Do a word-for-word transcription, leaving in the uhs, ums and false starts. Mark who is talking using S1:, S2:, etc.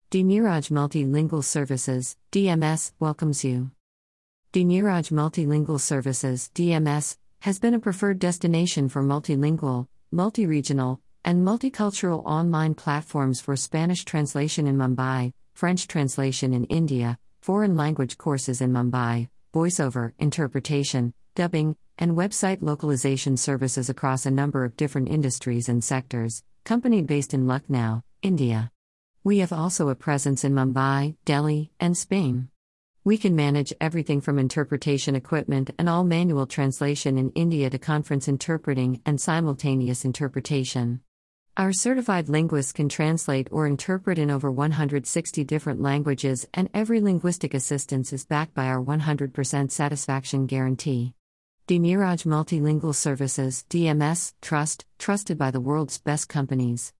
S1: Demiraj Multilingual Services, D M S, welcomes you. Demiraj Multilingual Services, D M S, has been a preferred destination for multilingual, multi-regional, and multicultural online platforms for Spanish translation in Mumbai, French translation in India, foreign language courses in Mumbai, voiceover, interpretation, dubbing, and website localization services across a number of different industries and sectors, company based in Lucknow, India. We have also a presence in Mumbai, Delhi, and Spain. We can manage everything from interpretation equipment and all manual translation in India to conference interpreting and simultaneous interpretation. Our certified linguists can translate or interpret in over one hundred sixty different languages, and every linguistic assistance is backed by our one hundred percent satisfaction guarantee. Demiraj Multilingual Services, D M S, Trust, trusted by the world's best companies.